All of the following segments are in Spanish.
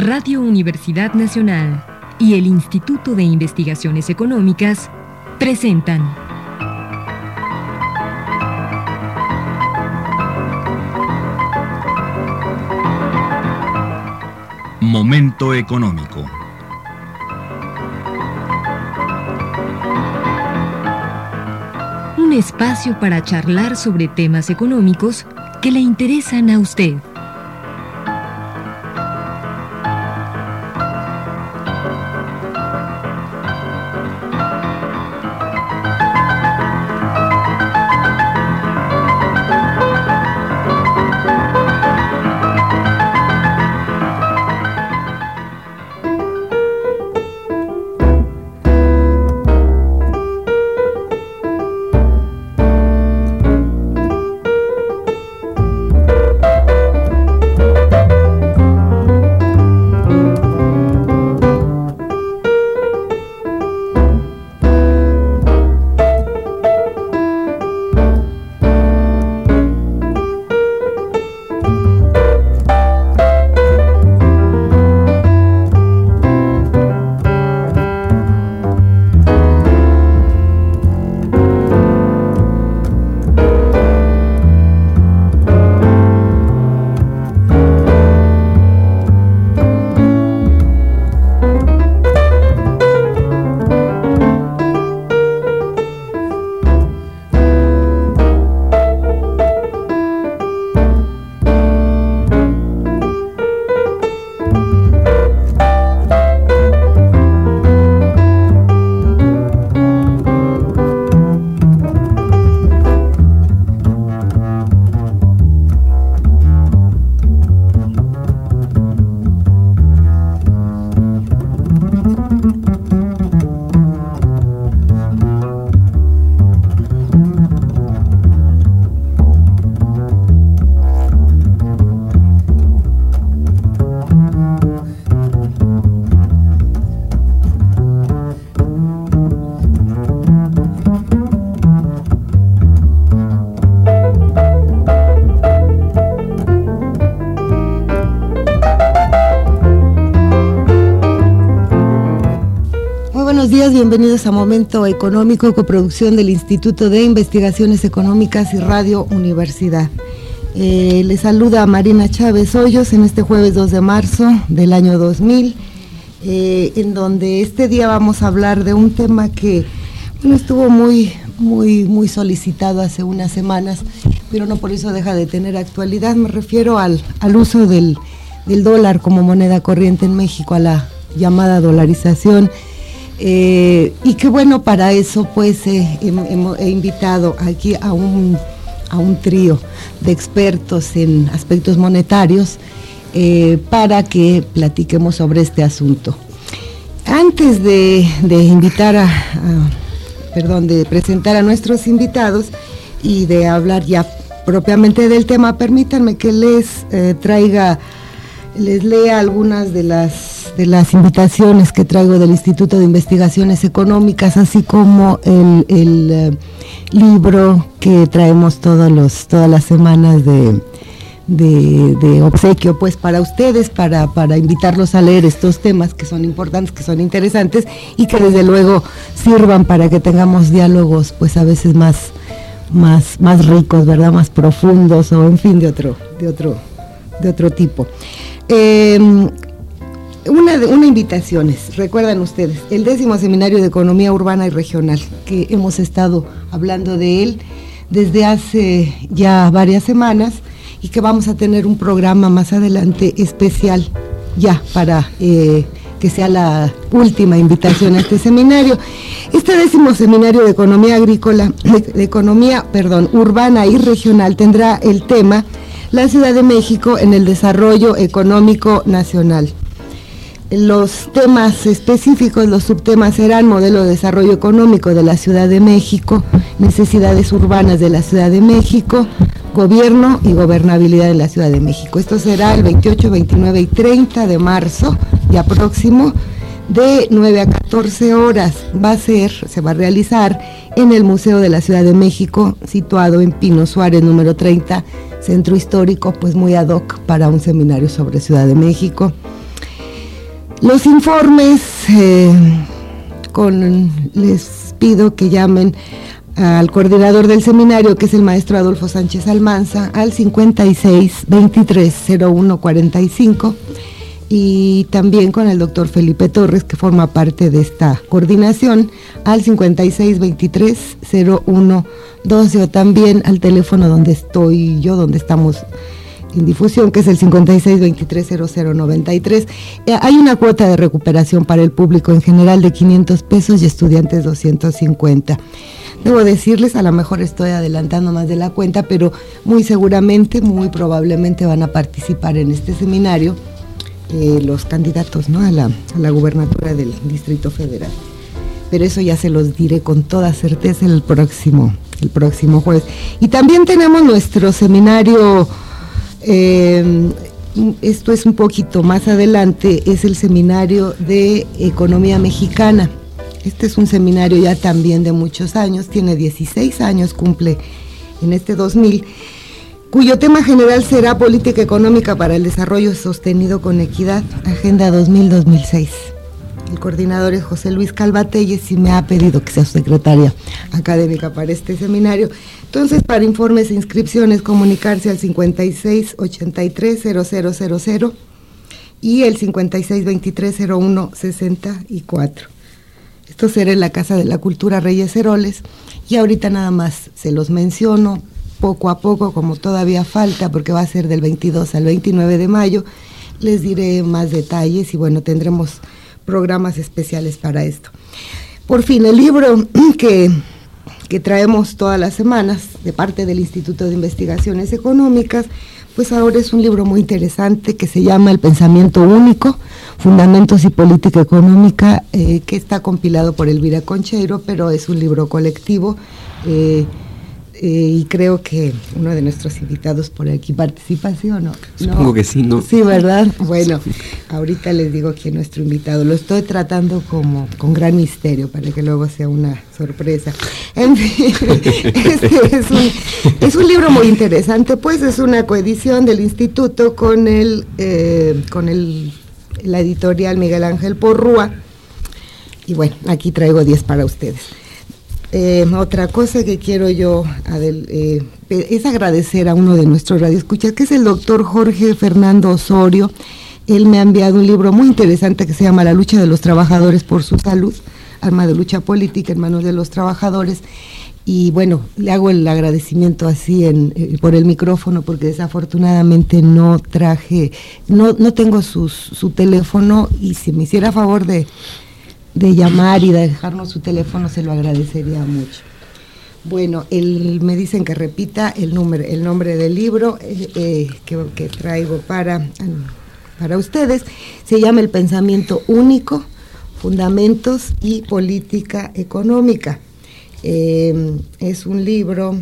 Radio Universidad Nacional y el Instituto de Investigaciones Económicas presentan Momento Económico. Un espacio para charlar sobre temas económicos que le interesan a usted. Bienvenidos a Momento Económico, coproducción del Instituto de Investigaciones Económicas y Radio Universidad. Les saluda Marina Chávez Hoyos en este jueves 2 de marzo del año 2000, en donde este día vamos a hablar de un tema que estuvo muy solicitado hace unas semanas, pero no por eso deja de tener actualidad. Me refiero al uso del dólar como moneda corriente en México, a la llamada dolarización. Y que bueno, para eso pues he invitado aquí a un trío de expertos en aspectos monetarios para que platiquemos sobre este asunto. Antes de presentar a nuestros invitados y de hablar ya propiamente del tema, permítanme que les lea algunas de las invitaciones que traigo del Instituto de Investigaciones Económicas, así como el libro que traemos todas las semanas de obsequio pues para ustedes, para invitarlos a leer estos temas que son importantes, que son interesantes y que desde luego sirvan para que tengamos diálogos pues a veces más ricos, ¿verdad? Más profundos, o en fin, de otro tipo. Una invitación es, recuerdan ustedes, el 10º Seminario de Economía Urbana y Regional, que hemos estado hablando de él desde hace ya varias semanas y que vamos a tener un programa más adelante especial ya para que sea la última invitación a este seminario. Este 10º Seminario de Economía Urbana y Regional tendrá el tema La Ciudad de México en el desarrollo económico nacional. Los temas específicos, los subtemas serán modelo de desarrollo económico de la Ciudad de México, necesidades urbanas de la Ciudad de México, gobierno y gobernabilidad de la Ciudad de México. Esto será el 28, 29 y 30 de marzo, ya próximo, de 9 a 14 horas. Se va a realizar en el Museo de la Ciudad de México, situado en Pino Suárez, número 30, centro histórico, pues muy ad hoc para un seminario sobre Ciudad de México. Los informes, les pido que llamen al coordinador del seminario, que es el maestro Adolfo Sánchez Almanza, al 56-23-01-45, y también con el doctor Felipe Torres, que forma parte de esta coordinación, al 56-23-01-12, o también al teléfono donde estoy yo, donde estamos en difusión, que es el 56-23-00-93. Hay una cuota de recuperación para el público en general de 500 pesos y estudiantes 250. Debo decirles, a lo mejor estoy adelantando más de la cuenta, pero muy seguramente, muy probablemente van a participar en este seminario los candidatos, ¿no?, a la gubernatura del Distrito Federal. Pero eso ya se los diré con toda certeza el próximo jueves. Y también tenemos nuestro seminario, esto es un poquito más adelante, es el seminario de Economía Mexicana. Este es un seminario ya también de muchos años, tiene 16 años, cumple en este 2000, cuyo tema general será Política Económica para el Desarrollo Sostenido con Equidad, Agenda 2000-2006. El coordinador es José Luis Calvatelles y me ha pedido que sea su secretaria académica para este seminario. Entonces, para informes e inscripciones, comunicarse al 56-83-0000 y el 56-23-01-64. Esto será en la Casa de la Cultura Reyes Heroles, y ahorita nada más se los menciono poco a poco, como todavía falta, porque va a ser del 22 al 29 de mayo, les diré más detalles y bueno, tendremos programas especiales para esto. Por fin, el libro que traemos todas las semanas de parte del Instituto de Investigaciones Económicas, pues ahora es un libro muy interesante que se llama El Pensamiento Único, Fundamentos y Política Económica, que está compilado por Elvira Concheiro, pero es un libro colectivo, y creo que uno de nuestros invitados por aquí participa, ¿sí o no? Supongo que sí, ¿no? Sí, ¿verdad? Bueno, ahorita les digo quién es nuestro invitado. Lo estoy tratando como con gran misterio para que luego sea una sorpresa. En fin, es un libro muy interesante, pues es una coedición del instituto con la editorial Miguel Ángel Porrúa. Y bueno, aquí traigo 10 para ustedes. Otra cosa que quiero yo es agradecer a uno de nuestros radioescuchas, que es el doctor Jorge Fernando Osorio. Él me ha enviado un libro muy interesante que se llama La lucha de los trabajadores por su salud, arma de lucha política en manos de los trabajadores. Y bueno, le hago el agradecimiento así por el micrófono, porque desafortunadamente no tengo su teléfono, y si me hiciera favor de llamar y de dejarnos su teléfono, se lo agradecería mucho. Bueno, me dicen que repita el nombre del libro que traigo para ustedes. Se llama El Pensamiento Único, Fundamentos y Política Económica. Es un libro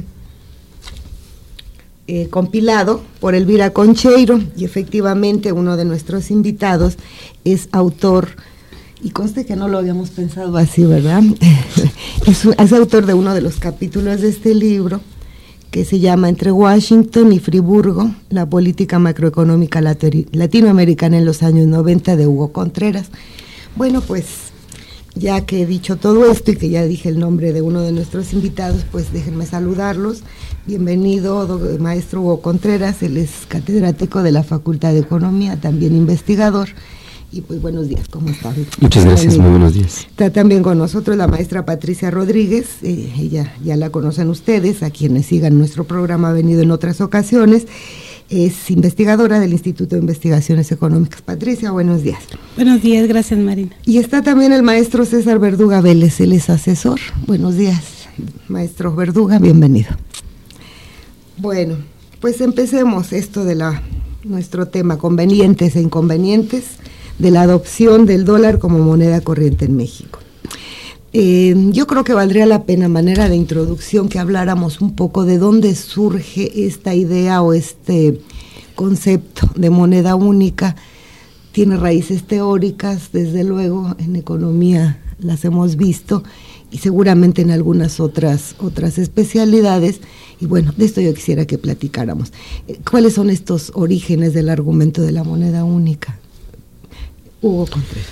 compilado por Elvira Concheiro, y efectivamente uno de nuestros invitados es autor. Y conste que no lo habíamos pensado así, ¿verdad? Es autor de uno de los capítulos de este libro, que se llama Entre Washington y Friburgo, la política macroeconómica latinoamericana en los años 90, de Hugo Contreras. Bueno, pues ya que he dicho todo esto y que ya dije el nombre de uno de nuestros invitados, pues déjenme saludarlos. Bienvenido, maestro Hugo Contreras. Él es catedrático de la Facultad de Economía, también investigador. Y pues buenos días, ¿cómo está? Muchas gracias, muy buenos días. Está también con nosotros la maestra Patricia Rodríguez, ella ya la conocen ustedes, a quienes sigan nuestro programa, ha venido en otras ocasiones, es investigadora del Instituto de Investigaciones Económicas. Patricia, buenos días. Buenos días, gracias Marina. Y está también el maestro César Verduga Vélez, él es asesor. Buenos días, maestro Verduga, bienvenido. Bueno, pues empecemos esto de nuestro tema, convenientes e inconvenientes de la adopción del dólar como moneda corriente en México. Yo creo que valdría la pena, manera de introducción, que habláramos un poco de dónde surge esta idea o este concepto de moneda única. Tiene raíces teóricas, desde luego, en economía las hemos visto, y seguramente en algunas otras especialidades. Y bueno, de esto yo quisiera que platicáramos. ¿Cuáles son estos orígenes del argumento de la moneda única? Hugo Contreras.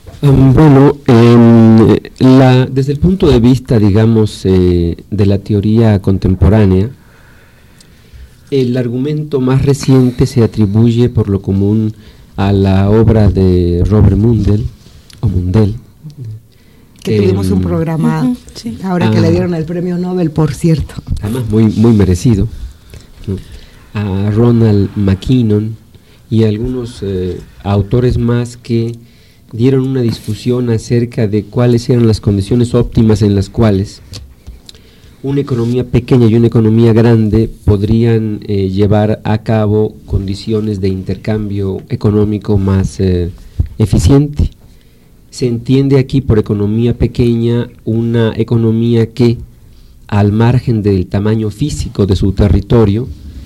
Desde el punto de vista, digamos, de la teoría contemporánea, el argumento más reciente se atribuye por lo común a la obra de Robert Mundell, que tuvimos un programa sí. Ahora que le dieron el premio Nobel, por cierto. Además muy merecido, ¿no? A Ronald McKinnon y algunos autores más que dieron una discusión acerca de cuáles eran las condiciones óptimas en las cuales una economía pequeña y una economía grande podrían llevar a cabo condiciones de intercambio económico más eficiente. Se entiende aquí por economía pequeña una economía que, al margen del tamaño físico de su territorio,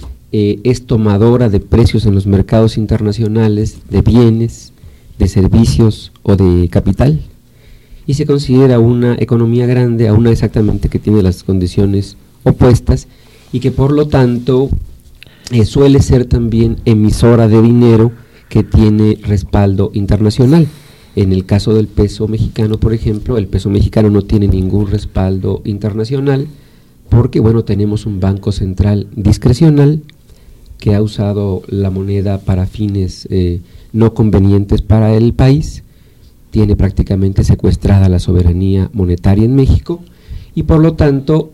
es tomadora de precios en los mercados internacionales de bienes, de servicios o de capital, y se considera una economía grande a una exactamente que tiene las condiciones opuestas y que por lo tanto suele ser también emisora de dinero que tiene respaldo internacional. En el caso del peso mexicano, por ejemplo, el peso mexicano no tiene ningún respaldo internacional porque, bueno, tenemos un banco central discrecional que ha usado la moneda para fines no convenientes para el país, tiene prácticamente secuestrada la soberanía monetaria en México y por lo tanto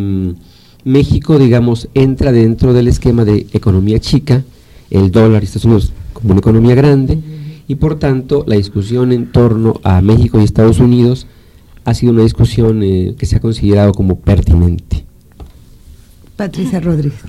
México, digamos, entra dentro del esquema de economía chica, el dólar y Estados Unidos como una economía grande y por tanto la discusión en torno a México y Estados Unidos ha sido una discusión que se ha considerado como pertinente. Patricia Rodríguez.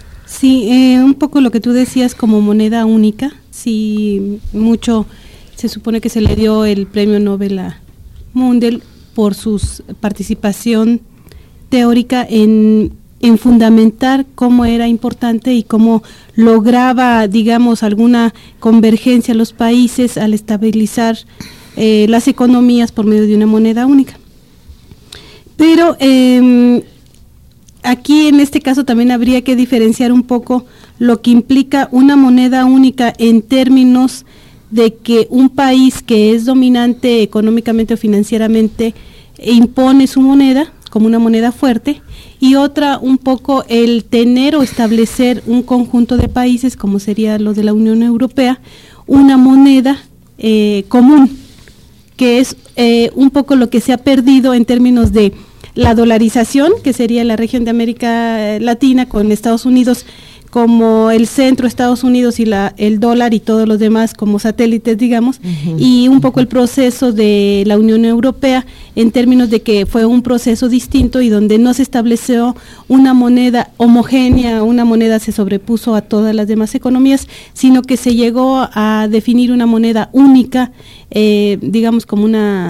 Sí, un poco lo que tú decías como moneda única, sí, mucho se supone que se le dio el premio Nobel a Mundell por su participación teórica en fundamentar cómo era importante y cómo lograba, digamos, alguna convergencia a los países al estabilizar las economías por medio de una moneda única. Pero aquí en este caso también habría que diferenciar un poco lo que implica una moneda única en términos de que un país que es dominante económicamente o financieramente impone su moneda como una moneda fuerte, y otra un poco el tener o establecer un conjunto de países, como sería lo de la Unión Europea, una moneda común, que es un poco lo que se ha perdido en términos de la dolarización, que sería la región de América Latina con Estados Unidos como el centro, Estados Unidos y el dólar y todos los demás como satélites, digamos, y un poco el proceso de la Unión Europea en términos de que fue un proceso distinto y donde no se estableció una moneda homogénea, una moneda se sobrepuso a todas las demás economías, sino que se llegó a definir una moneda única, digamos como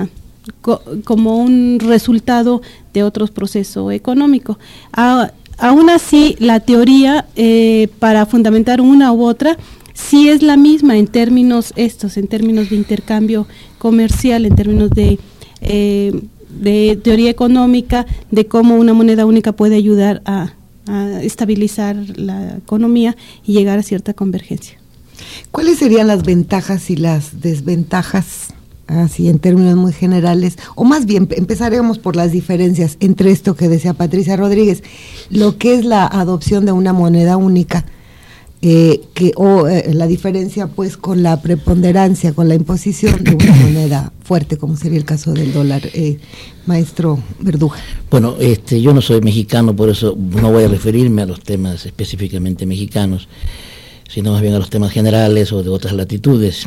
un resultado de otro proceso económico. Aún así, la teoría para fundamentar una u otra sí es la misma en términos de intercambio comercial, en términos de teoría económica, de cómo una moneda única puede ayudar a estabilizar la economía y llegar a cierta convergencia. ¿Cuáles serían las ventajas y las desventajas, así en términos muy generales, o más bien empezaremos por las diferencias entre esto que decía Patricia Rodríguez, lo que es la adopción de una moneda única, la diferencia pues con la preponderancia, con la imposición de una moneda fuerte, como sería el caso del dólar, maestro Verduga? Bueno, yo no soy mexicano, por eso no voy a referirme a los temas específicamente mexicanos, sino más bien a los temas generales o de otras latitudes.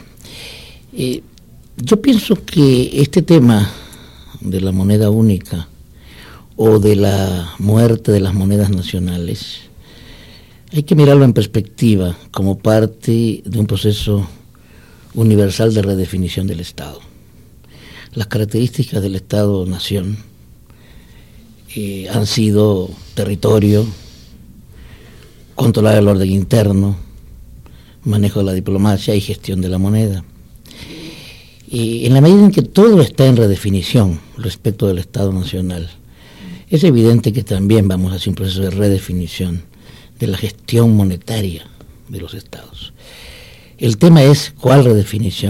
Yo pienso que este tema de la moneda única o de la muerte de las monedas nacionales hay que mirarlo en perspectiva como parte de un proceso universal de redefinición del Estado. Las características del Estado-nación han sido territorio, controlar el orden interno, manejo de la diplomacia y gestión de la moneda. En la medida en que todo está en redefinición respecto del Estado Nacional, es evidente que también vamos hacia un proceso de redefinición de la gestión monetaria de los Estados. El tema es cuál redefinición,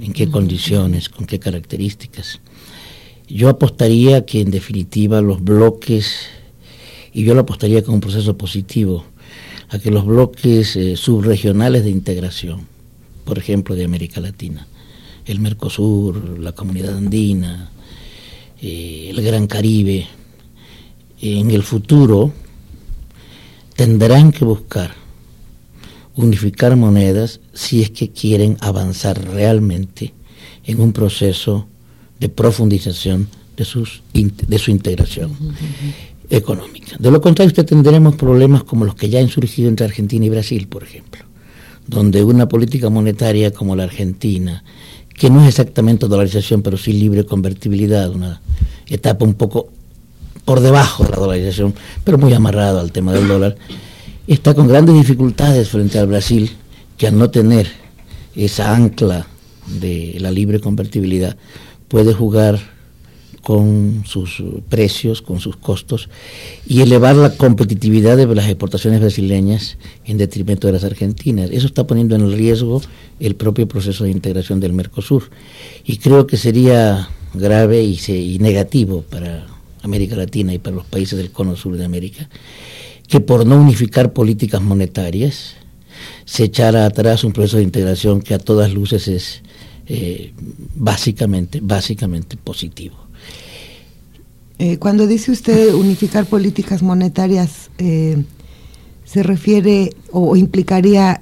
en qué condiciones, con qué características. Yo apostaría que en definitiva los bloques, y yo lo apostaría como un proceso positivo, a que los bloques subregionales de integración, por ejemplo de América Latina, el Mercosur, la Comunidad Andina, el Gran Caribe, en el futuro tendrán que buscar unificar monedas si es que quieren avanzar realmente en un proceso de profundización de su integración económica. De lo contrario, tendremos problemas como los que ya han surgido entre Argentina y Brasil, por ejemplo, donde una política monetaria como la argentina, que no es exactamente dolarización, pero sí libre convertibilidad, una etapa un poco por debajo de la dolarización, pero muy amarrada al tema del dólar, está con grandes dificultades frente al Brasil, que al no tener esa ancla de la libre convertibilidad, puede jugar con sus precios, con sus costos, y elevar la competitividad de las exportaciones brasileñas en detrimento de las argentinas. Eso está poniendo en riesgo el propio proceso de integración del Mercosur, y creo que sería grave y negativo para América Latina y para los países del cono sur de América, que por no unificar políticas monetarias se echara atrás un proceso de integración que a todas luces es básicamente positivo. Cuando dice usted unificar políticas monetarias, ¿se refiere o implicaría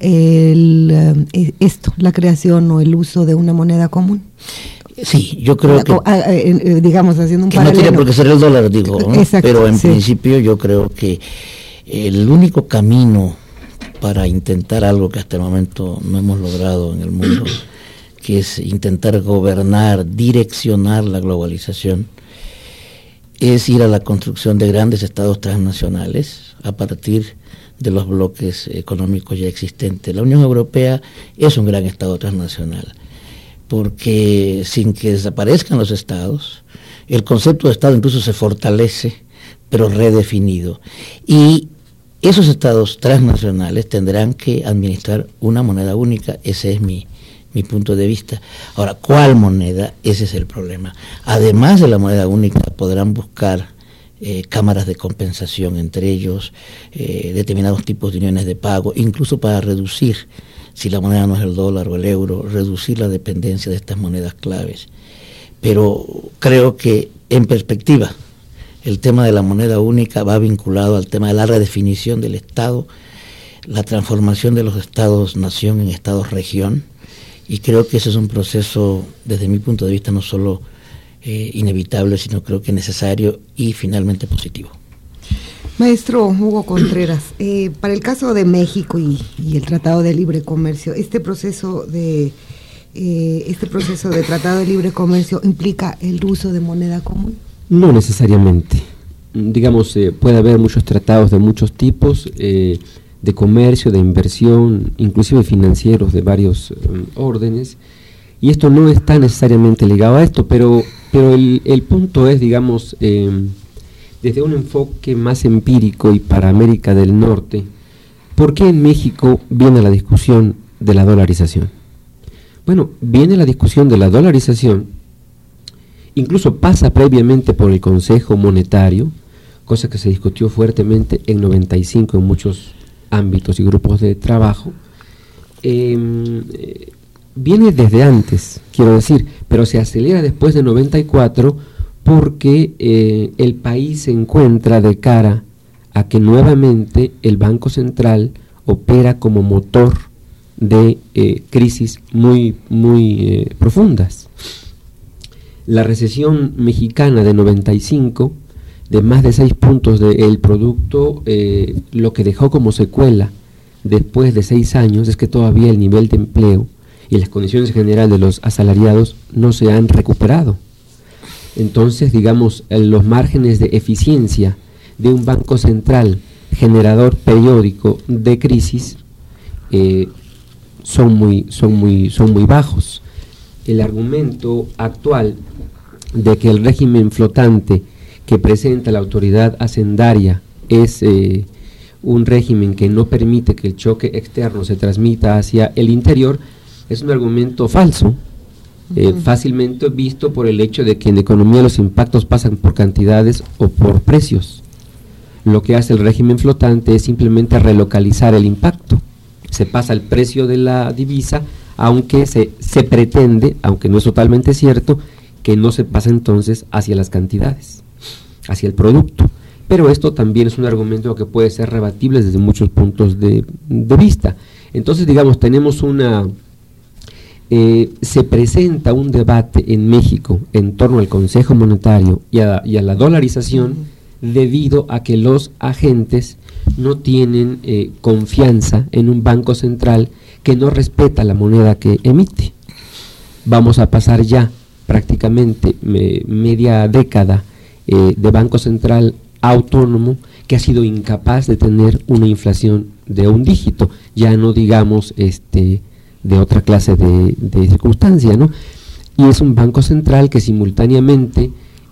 la creación o el uso de una moneda común? Sí, yo creo que, digamos, haciendo un que paralelo. No tiene por qué ser el dólar, digo, ¿no? Exacto, pero en sí. principio yo creo que el único camino para intentar algo que hasta el momento no hemos logrado en el mundo, que es intentar gobernar, direccionar la globalización, es ir a la construcción de grandes estados transnacionales a partir de los bloques económicos ya existentes. La Unión Europea es un gran estado transnacional, porque sin que desaparezcan los estados, el concepto de estado incluso se fortalece, pero redefinido. Y esos estados transnacionales tendrán que administrar una moneda única, ese es mi punto de vista. Ahora, ¿cuál moneda? Ese es el problema. Además de la moneda única, podrán buscar cámaras de compensación entre ellos, determinados tipos de uniones de pago, incluso para reducir, si la moneda no es el dólar o el euro, reducir la dependencia de estas monedas claves. Pero creo que, en perspectiva, el tema de la moneda única va vinculado al tema de la redefinición del Estado, la transformación de los estados-nación en estados-región, y creo que ese es un proceso, desde mi punto de vista, no solo inevitable, sino creo que necesario y finalmente positivo. Maestro Hugo Contreras, para el caso de México y el Tratado de Libre Comercio, este proceso de Tratado de Libre Comercio implica el uso de moneda común. No necesariamente. Digamos, puede haber muchos tratados de muchos tipos, de comercio, de inversión, inclusive financieros de varios órdenes, y esto no está necesariamente ligado a esto, pero el punto es, digamos, desde un enfoque más empírico y para América del Norte, ¿por qué en México viene la discusión de la dolarización? Bueno, viene la discusión de la dolarización, incluso pasa previamente por el Consejo Monetario, cosa que se discutió fuertemente en 95 en muchos ámbitos y grupos de trabajo, viene desde antes, quiero decir, pero se acelera después de 94 porque el país se encuentra de cara a que nuevamente el Banco Central opera como motor de crisis muy profundas. La recesión mexicana de 95, de más de 6 puntos del producto, lo que dejó como secuela después de 6 años es que todavía el nivel de empleo y las condiciones generales de los asalariados no se han recuperado. Entonces, digamos, los márgenes de eficiencia de un banco central generador periódico de crisis son muy bajos. El argumento actual de que el régimen flotante que presenta la autoridad hacendaria es un régimen que no permite que el choque externo se transmita hacia el interior es un argumento falso, fácilmente visto por el hecho de que en economía los impactos pasan por cantidades o por precios. Lo que hace el régimen flotante es simplemente relocalizar el impacto. Se pasa el precio de la divisa, aunque se pretende, aunque no es totalmente cierto, que no se pasa entonces hacia las cantidades, hacia el producto. Pero esto también es un argumento que puede ser rebatible desde muchos puntos de vista. Entonces, digamos, tenemos se presenta un debate en México en torno al Consejo Monetario y a la dolarización, debido a que los agentes no tienen confianza en un banco central que no respeta la moneda que emite. Vamos a pasar ya prácticamente media década de banco central autónomo que ha sido incapaz de tener una inflación de un dígito, ya no digamos de otra clase de circunstancia, ¿no? Y es un banco central que simultáneamente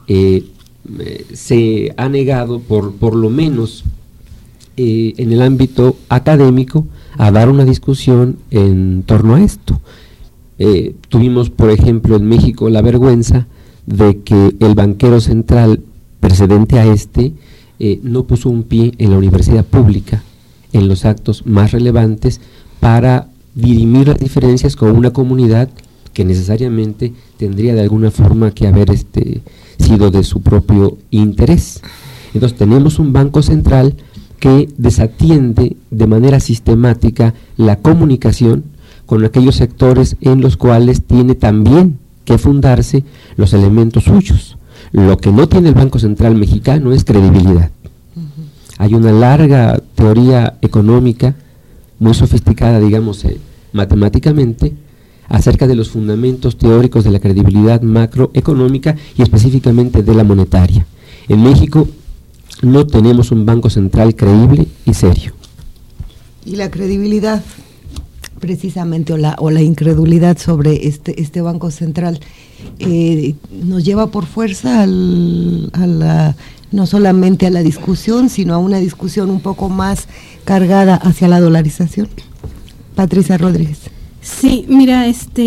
se ha negado por lo menos en el ámbito académico a dar una discusión en torno a esto. Tuvimos, por ejemplo, en México la vergüenza de que el banquero central precedente a no puso un pie en la universidad pública en los actos más relevantes para dirimir las diferencias con una comunidad que necesariamente tendría de alguna forma que haber sido de su propio interés. Entonces tenemos un banco central que desatiende de manera sistemática la comunicación con aquellos sectores en los cuales tiene también que fundarse los elementos suyos. Lo que no tiene el Banco Central mexicano es credibilidad. Hay una larga teoría económica, muy sofisticada, digamos, matemáticamente, acerca de los fundamentos teóricos de la credibilidad macroeconómica y específicamente de la monetaria. En México no tenemos un banco central creíble y serio. Y la credibilidad, precisamente, o la incredulidad sobre este banco central, nos lleva por fuerza no solamente a la discusión, sino a una discusión un poco más cargada hacia la dolarización. Patricia Rodríguez. Sí, mira,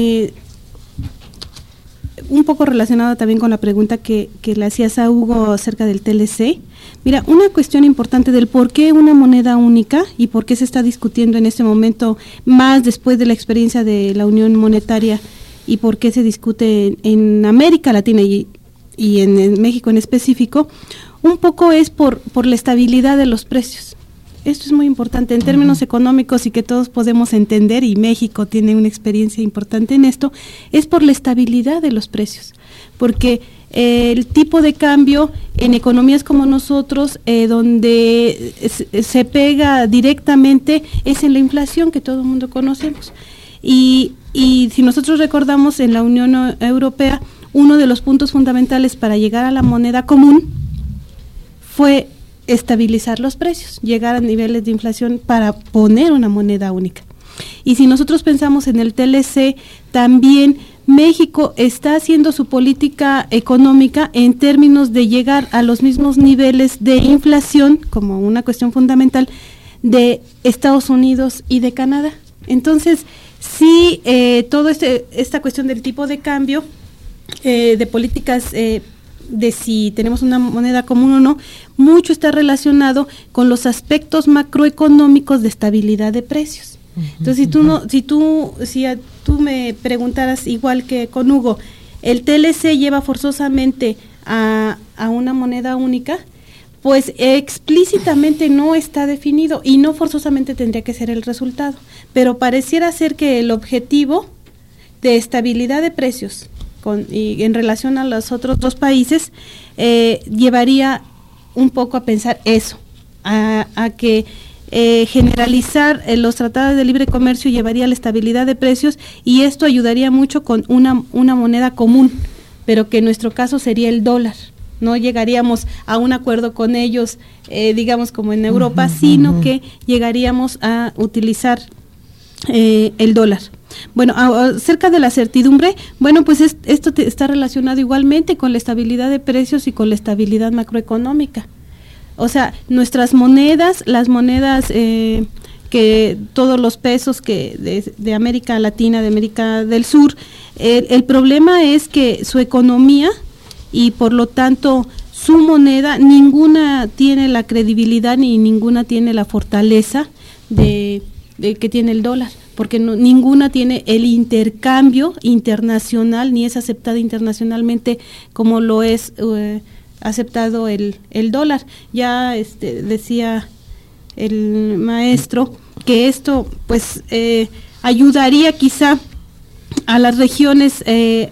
un poco relacionado también con la pregunta que le hacías a Hugo acerca del TLC. Mira, una cuestión importante del por qué una moneda única y por qué se está discutiendo en este momento, más después de la experiencia de la Unión Monetaria, y por qué se discute en América Latina y en México en específico, un poco es por la estabilidad de los precios. Esto es muy importante en términos económicos y que todos podemos entender, y México tiene una experiencia importante en esto, es por la estabilidad de los precios, porque el tipo de cambio en economías como nosotros, donde se pega directamente, es en la inflación que todo el mundo conocemos. Y si nosotros recordamos, en la Unión Europea, uno de los puntos fundamentales para llegar a la moneda común fue estabilizar los precios, llegar a niveles de inflación para poner una moneda única. Y si nosotros pensamos en el TLC, también México está haciendo su política económica en términos de llegar a los mismos niveles de inflación, como una cuestión fundamental, de Estados Unidos y de Canadá. Entonces, sí, toda esta cuestión del tipo de cambio, de políticas de si tenemos una moneda común o no, mucho está relacionado con los aspectos macroeconómicos de estabilidad de precios. Entonces, si tú me preguntaras, igual que con Hugo, ¿el TLC lleva forzosamente a una moneda única? Pues explícitamente no está definido y no forzosamente tendría que ser el resultado, pero pareciera ser que el objetivo de estabilidad de precios y en relación a los otros dos países llevaría un poco a pensar eso, a que generalizar los tratados de libre comercio llevaría a la estabilidad de precios, y esto ayudaría mucho con una moneda común, pero que en nuestro caso sería el dólar. No llegaríamos a un acuerdo con ellos, digamos como en Europa, sino que llegaríamos a utilizar el dólar. Bueno, acerca de la certidumbre, bueno, pues esto está relacionado igualmente con la estabilidad de precios y con la estabilidad macroeconómica. O sea, nuestras monedas, las monedas que todos los pesos que de América Latina, de América del Sur, El problema es que su economía y por lo tanto su moneda, ninguna tiene la credibilidad ni ninguna tiene la fortaleza de que tiene el dólar, porque ninguna tiene el intercambio internacional, ni es aceptada internacionalmente como lo es aceptado el dólar. Ya decía el maestro que esto pues ayudaría quizá a las regiones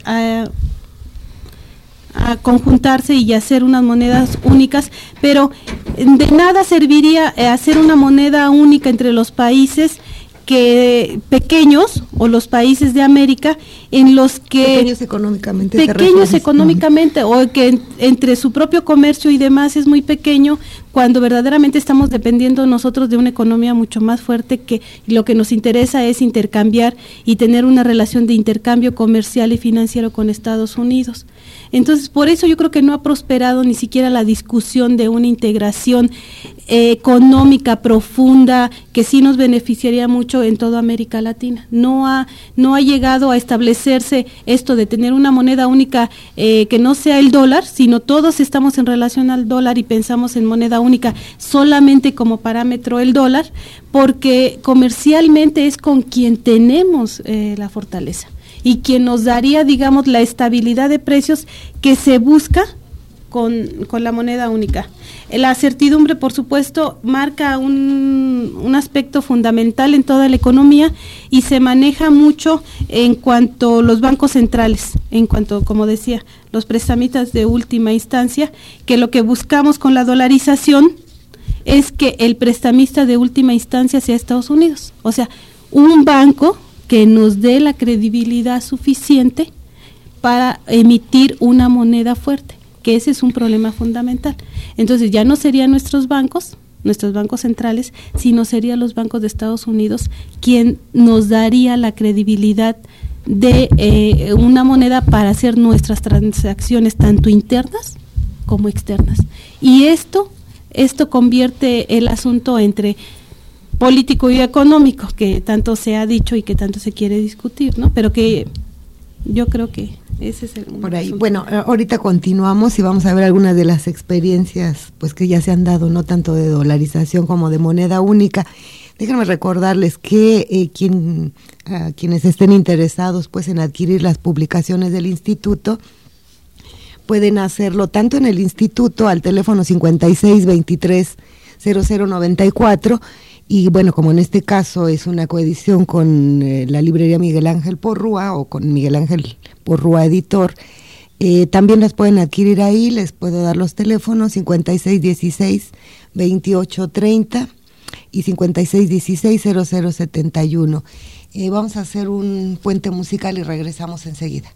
a conjuntarse y hacer unas monedas únicas, pero de nada serviría hacer una moneda única entre los países que pequeños o los países de América en los que pequeños económicamente o que entre su propio comercio y demás es muy pequeño, cuando verdaderamente estamos dependiendo nosotros de una economía mucho más fuerte, que lo que nos interesa es intercambiar y tener una relación de intercambio comercial y financiero con Estados Unidos. Entonces, por eso yo creo que no ha prosperado ni siquiera la discusión de una integración económica profunda que sí nos beneficiaría mucho en toda América Latina. No ha llegado a establecerse esto de tener una moneda única que no sea el dólar, sino todos estamos en relación al dólar y pensamos en moneda única solamente como parámetro el dólar, porque comercialmente es con quien tenemos la fortaleza y quien nos daría, digamos, la estabilidad de precios que se busca con la moneda única. La certidumbre, por supuesto, marca un aspecto fundamental en toda la economía y se maneja mucho en cuanto a los bancos centrales, en cuanto, como decía, los prestamistas de última instancia, que lo que buscamos con la dolarización es que el prestamista de última instancia sea Estados Unidos. O sea, un banco que nos dé la credibilidad suficiente para emitir una moneda fuerte, que ese es un problema fundamental. Entonces ya no serían nuestros bancos centrales, sino serían los bancos de Estados Unidos quien nos daría la credibilidad de una moneda para hacer nuestras transacciones tanto internas como externas. Y esto convierte el asunto entre político y económico, que tanto se ha dicho y que tanto se quiere discutir, ¿no? Pero que yo creo que ese es el por ahí. Bueno, ahorita continuamos y vamos a ver algunas de las experiencias pues que ya se han dado, no tanto de dolarización como de moneda única. Déjenme recordarles que quienes estén interesados pues en adquirir las publicaciones del instituto pueden hacerlo tanto en el instituto al teléfono 5623-0094 y bueno, como en este caso es una coedición con la librería Miguel Ángel Porrúa o con Miguel Ángel Porrúa Editor, también las pueden adquirir ahí. Les puedo dar los teléfonos 5616-2830 y 5616-0071. Vamos a hacer un puente musical y regresamos enseguida.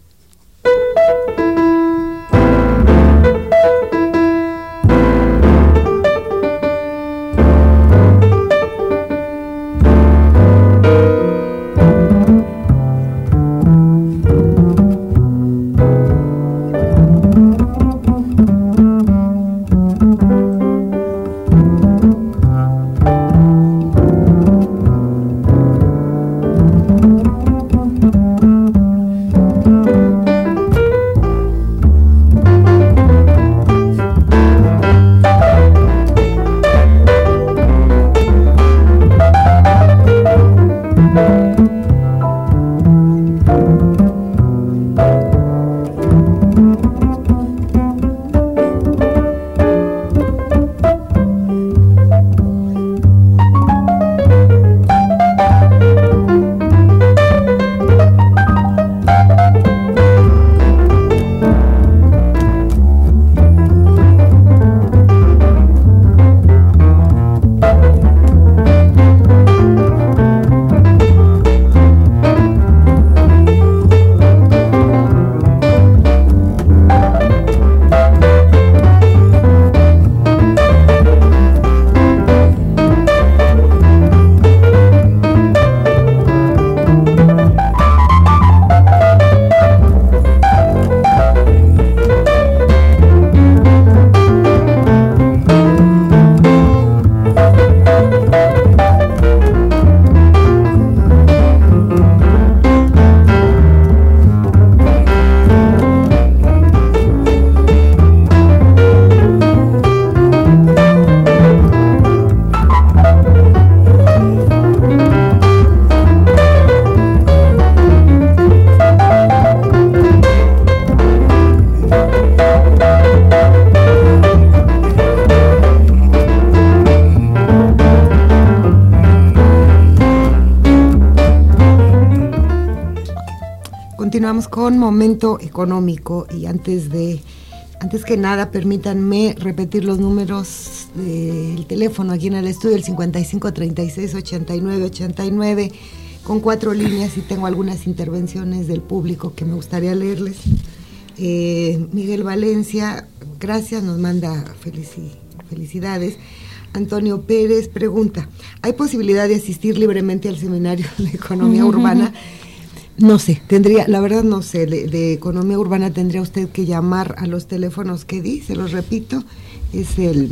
continuamos con Momento Económico y antes que nada permítanme repetir los números del teléfono aquí en el estudio, el 55 36 89 89 con 4 líneas, y tengo algunas intervenciones del público que me gustaría leerles. Miguel Valencia, gracias, nos manda felicidades. Antonio Pérez pregunta, ¿hay posibilidad de asistir libremente al seminario de economía urbana? No sé, la verdad no sé, de economía urbana tendría usted que llamar a los teléfonos que di, se los repito, es el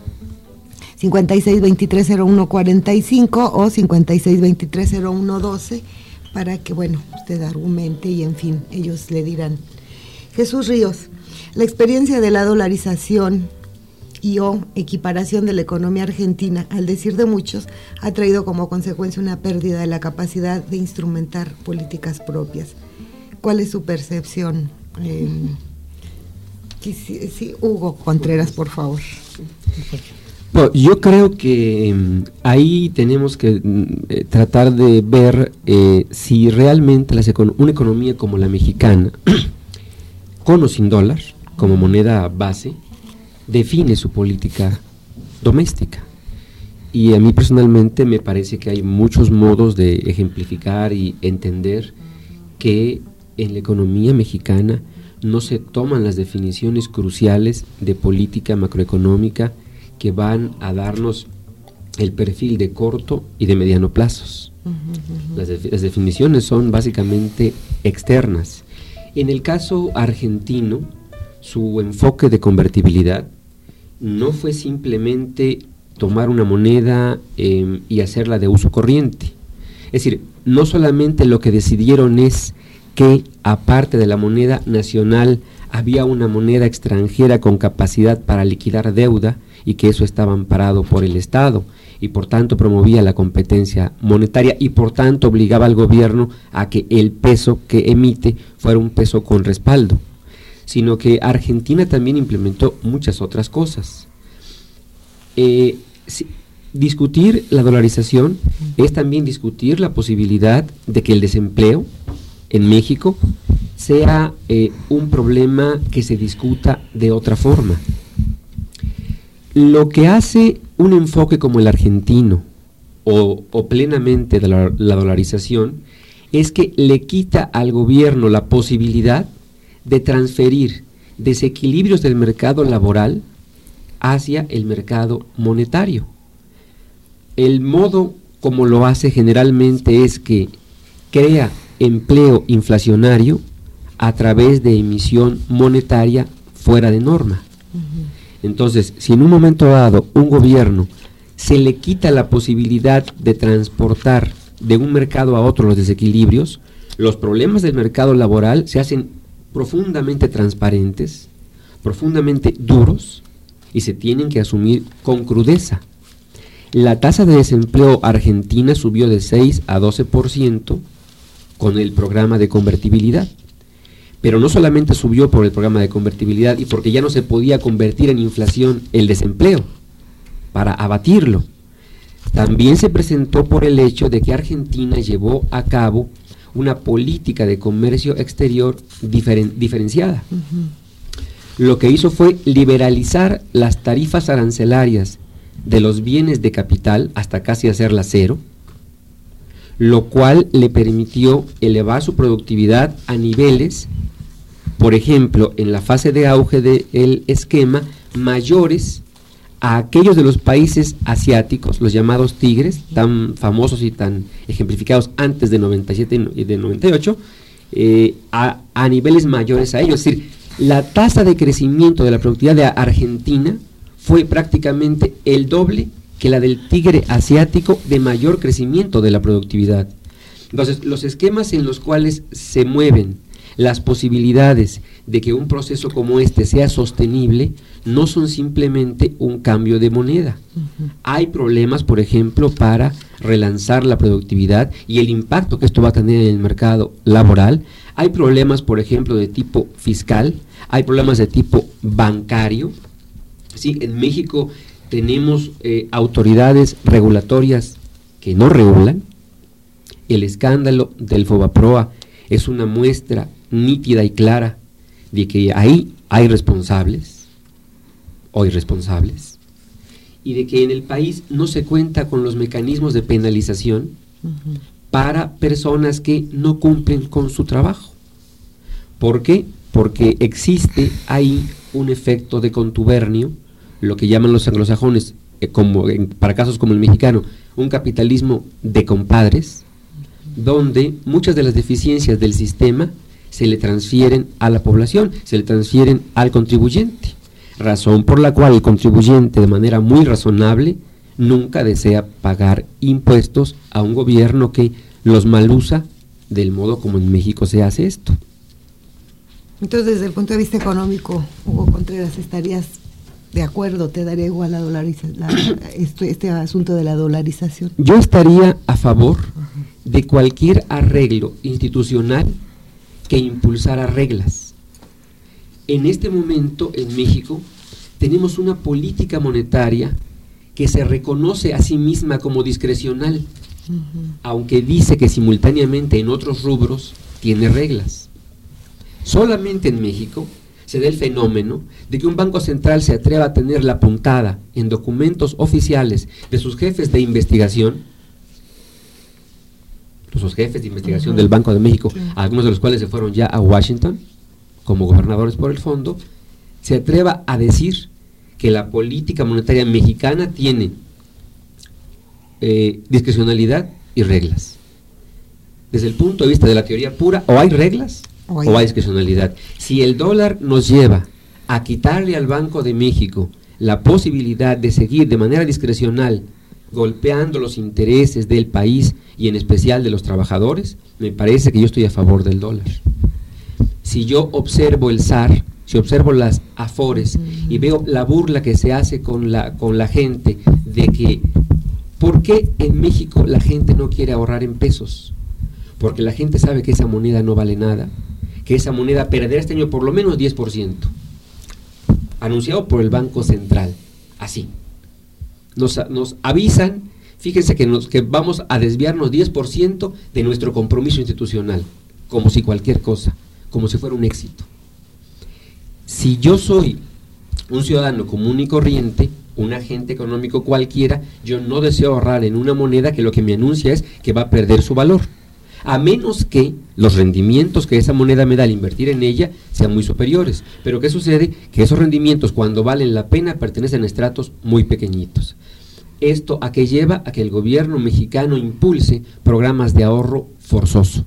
56230145 o 56230112 para que, bueno, usted argumente y en fin, ellos le dirán. Jesús Ríos, la experiencia de la dolarización y o equiparación de la economía argentina, al decir de muchos, ha traído como consecuencia una pérdida de la capacidad de instrumentar políticas propias. ¿Cuál es su percepción? Sí, Hugo Contreras, por favor. Bueno, yo creo que ahí tenemos que tratar de ver si realmente una economía como la mexicana, con o sin dólar, como moneda base, define su política doméstica. Y a mí personalmente me parece que hay muchos modos de ejemplificar y entender que en la economía mexicana no se toman las definiciones cruciales de política macroeconómica que van a darnos el perfil de corto y de mediano plazos. Las definiciones son básicamente externas. En el caso argentino, su enfoque de convertibilidad no fue simplemente tomar una moneda y hacerla de uso corriente. Es decir, no solamente lo que decidieron es que aparte de la moneda nacional había una moneda extranjera con capacidad para liquidar deuda y que eso estaba amparado por el Estado y por tanto promovía la competencia monetaria y por tanto obligaba al gobierno a que el peso que emite fuera un peso con respaldo, sino que Argentina también implementó muchas otras cosas. Discutir la dolarización es también discutir la posibilidad de que el desempleo en México sea un problema que se discuta de otra forma. Lo que hace un enfoque como el argentino o plenamente de la dolarización es que le quita al gobierno la posibilidad de transferir desequilibrios del mercado laboral hacia el mercado monetario. El modo como lo hace generalmente es que crea empleo inflacionario a través de emisión monetaria fuera de norma. Entonces, si en un momento dado un gobierno se le quita la posibilidad de transportar de un mercado a otro los desequilibrios, los problemas del mercado laboral se hacen profundamente transparentes, profundamente duros y se tienen que asumir con crudeza. La tasa de desempleo argentina subió de 6 a 12% con el programa de convertibilidad, pero no solamente subió por el programa de convertibilidad y porque ya no se podía convertir en inflación el desempleo para abatirlo, también se presentó por el hecho de que Argentina llevó a cabo una política de comercio exterior diferenciada. Lo que hizo fue liberalizar las tarifas arancelarias de los bienes de capital hasta casi hacerlas cero, lo cual le permitió elevar su productividad a niveles, por ejemplo, en la fase de auge del esquema, mayores a aquellos de los países asiáticos, los llamados tigres, tan famosos y tan ejemplificados antes de 97 y de 98, a niveles mayores a ellos. Es decir, la tasa de crecimiento de la productividad de Argentina fue prácticamente el doble que la del tigre asiático de mayor crecimiento de la productividad. Entonces, los esquemas en los cuales se mueven las posibilidades de que un proceso como este sea sostenible no son simplemente un cambio de moneda. Hay problemas, por ejemplo, para relanzar la productividad y el impacto que esto va a tener en el mercado laboral. Hay problemas, por ejemplo, de tipo fiscal, hay problemas de tipo bancario. Sí, en México tenemos autoridades regulatorias que no regulan. El escándalo del Fobaproa es una muestra nítida y clara de que ahí hay responsables o irresponsables, y de que en el país no se cuenta con los mecanismos de penalización para personas que no cumplen con su trabajo. ¿Por qué? Porque existe ahí un efecto de contubernio, lo que llaman los anglosajones, para casos como el mexicano, un capitalismo de compadres, donde muchas de las deficiencias del sistema se le transfieren a la población, se le transfieren al contribuyente, razón por la cual el contribuyente, de manera muy razonable, nunca desea pagar impuestos a un gobierno que los malusa del modo como en México se hace esto. Entonces, desde el punto de vista económico, Hugo Contreras, ¿estarías de acuerdo? ¿Te daría igual este asunto de la dolarización? Yo estaría a favor de cualquier arreglo institucional que impulsara reglas. En este momento, en México, tenemos una política monetaria que se reconoce a sí misma como discrecional, aunque dice que simultáneamente en otros rubros tiene reglas. Solamente en México se da el fenómeno de que un banco central se atreva a tener la puntada en documentos oficiales de sus jefes de investigación, los jefes de investigación del Banco de México, algunos de los cuales se fueron ya a Washington como gobernadores por el fondo, se atreva a decir que la política monetaria mexicana tiene discrecionalidad y reglas. Desde el punto de vista de la teoría pura, o hay reglas o hay discrecionalidad. Si el dólar nos lleva a quitarle al Banco de México la posibilidad de seguir de manera discrecional golpeando los intereses del país y en especial de los trabajadores, me parece que yo estoy a favor del dólar. Si yo observo el SAR, si observo las afores y veo la burla que se hace con la gente de que ¿por qué en México la gente no quiere ahorrar en pesos? Porque la gente sabe que esa moneda no vale nada, que esa moneda perderá este año por lo menos 10%, anunciado por el Banco Central, así. Nos avisan, fíjense que vamos a desviarnos 10% de nuestro compromiso institucional, como si cualquier cosa, como si fuera un éxito. Si yo soy un ciudadano común y corriente, un agente económico cualquiera, yo no deseo ahorrar en una moneda que lo que me anuncia es que va a perder su valor, a menos que los rendimientos que esa moneda me da al invertir en ella sean muy superiores. Pero ¿qué sucede? Que esos rendimientos, cuando valen la pena, pertenecen a estratos muy pequeñitos. ¿Esto a qué lleva? A que el gobierno mexicano impulse programas de ahorro forzoso.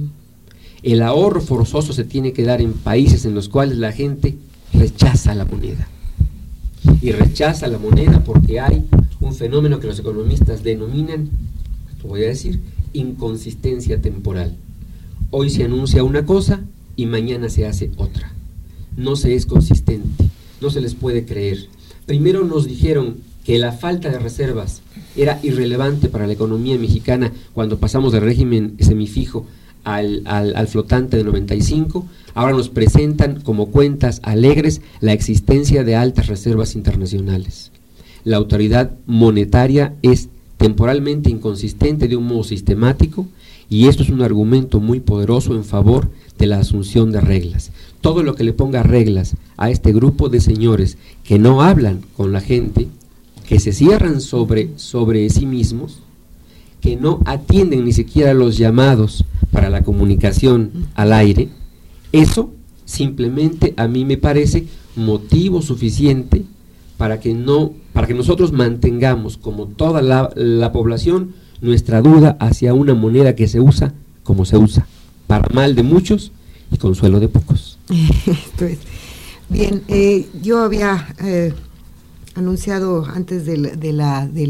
El ahorro forzoso se tiene que dar en países en los cuales la gente rechaza la moneda. Y rechaza la moneda porque hay un fenómeno que los economistas denominan, lo voy a decir, inconsistencia temporal. Hoy se anuncia una cosa y mañana se hace otra. No se es consistente, no se les puede creer. Primero nos dijeron que la falta de reservas era irrelevante para la economía mexicana cuando pasamos del régimen semifijo al flotante de 95, ahora nos presentan como cuentas alegres la existencia de altas reservas internacionales. La autoridad monetaria es temporalmente inconsistente de un modo sistemático, y esto es un argumento muy poderoso en favor de la asunción de reglas. Todo lo que le ponga reglas a este grupo de señores que no hablan con la gente, que se cierran sobre sí mismos, que no atienden ni siquiera los llamados para la comunicación al aire, eso simplemente a mí me parece motivo suficiente para que nosotros mantengamos, como toda la población, nuestra duda hacia una moneda que se usa como se usa, para mal de muchos y consuelo de pocos. Esto es. Bien, yo había anunciado antes del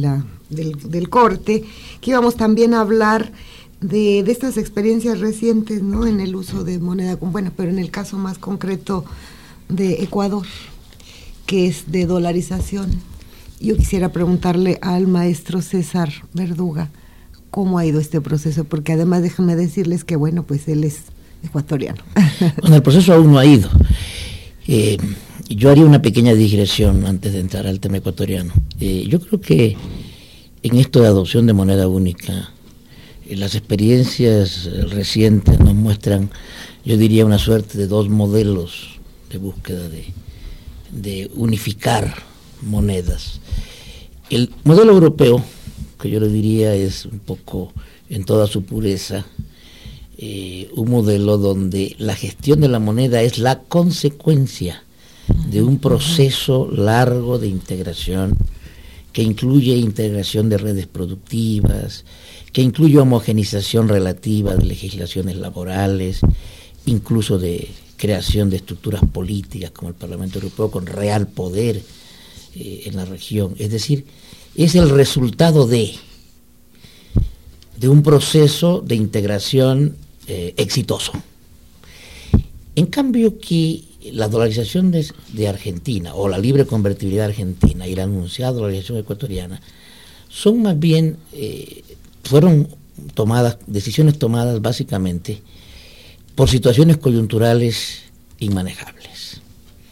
corte que íbamos también a hablar de estas experiencias recientes, ¿no?, en el uso de moneda, bueno, pero en el caso más concreto de Ecuador, que es de dolarización. Yo quisiera preguntarle al maestro César Verduga cómo ha ido este proceso, porque además déjenme decirles que, bueno, pues él es ecuatoriano. Bueno, el proceso aún no ha ido. Yo haría una pequeña digresión antes de entrar al tema ecuatoriano. Yo creo que en esto de adopción de moneda única, las experiencias recientes nos muestran yo diría una suerte de dos modelos de búsqueda de unificar monedas. El modelo europeo, que yo le diría es un poco en toda su pureza, un modelo donde la gestión de la moneda es la consecuencia de un proceso largo de integración que incluye integración de redes productivas, que incluye homogenización relativa de legislaciones laborales, incluso de creación de estructuras políticas como el Parlamento Europeo con real poder en la región. Es decir, es el resultado de un proceso de integración exitoso. En cambio que la dolarización de Argentina o la libre convertibilidad argentina y la anunciada dolarización ecuatoriana son más bien, fueron decisiones tomadas básicamente por situaciones coyunturales inmanejables.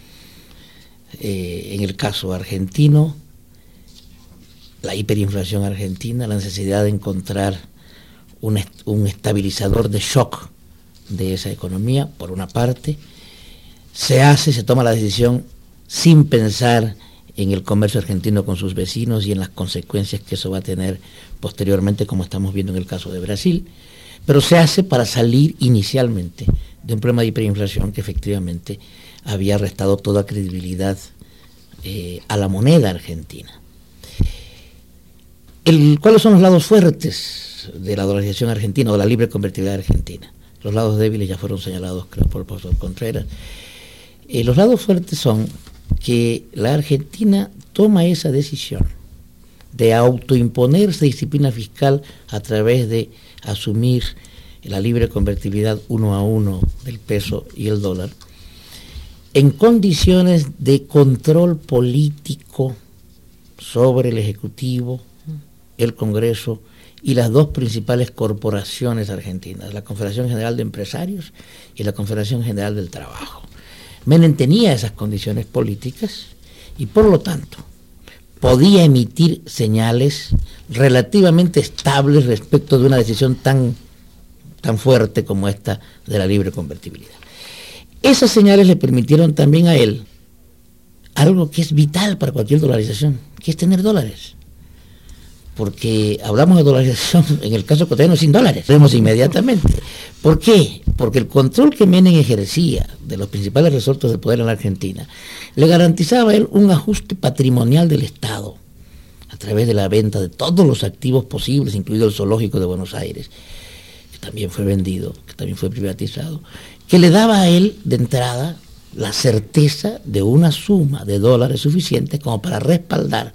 En el caso argentino, la hiperinflación argentina, la necesidad de encontrar un estabilizador de shock de esa economía, por una parte, se toma la decisión sin pensar en el comercio argentino con sus vecinos y en las consecuencias que eso va a tener posteriormente, como estamos viendo en el caso de Brasil, pero se hace para salir inicialmente de un problema de hiperinflación que efectivamente había restado toda credibilidad a la moneda argentina. ¿Cuáles son los lados fuertes de la dolarización argentina o de la libre convertibilidad argentina? Los lados débiles ya fueron señalados, creo, por el profesor Contreras. Los lados fuertes son que la Argentina toma esa decisión de autoimponerse disciplina fiscal a través de asumir la libre convertibilidad 1-a-1 del peso y el dólar, en condiciones de control político sobre el Ejecutivo, el Congreso y las dos principales corporaciones argentinas, la Confederación General de Empresarios y la Confederación General del Trabajo. Menem tenía esas condiciones políticas y por lo tanto podía emitir señales relativamente estables respecto de una decisión tan fuerte como esta de la libre convertibilidad. Esas señales le permitieron también a él algo que es vital para cualquier dolarización, que es tener dólares. Porque hablamos de dolarización en el caso ecuatoriano sin dólares, vemos inmediatamente. ¿Por qué? Porque el control que Menem ejercía de los principales resortes de poder en la Argentina le garantizaba a él un ajuste patrimonial del Estado a través de la venta de todos los activos posibles, incluido el zoológico de Buenos Aires, que también fue vendido, que también fue privatizado, que le daba a él de entrada la certeza de una suma de dólares suficiente como para respaldar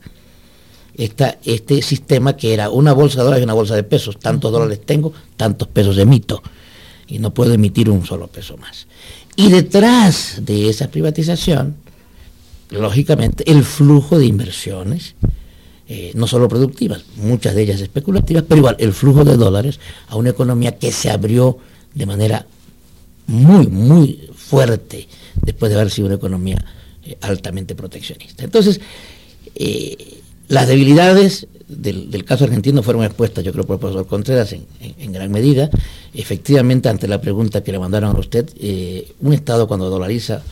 este sistema que era una bolsa de dólares y una bolsa de pesos. Tantos dólares tengo, tantos pesos emito. Y no puedo emitir un solo peso más. Y detrás de esa privatización, lógicamente, el flujo de inversiones, no solo productivas, muchas de ellas especulativas, pero igual el flujo de dólares a una economía que se abrió de manera muy, muy fuerte después de haber sido una economía altamente proteccionista. Entonces, las debilidades del caso argentino fueron expuestas, yo creo, por el profesor Contreras en gran medida. Efectivamente, ante la pregunta que le mandaron a usted, un Estado cuando dolariza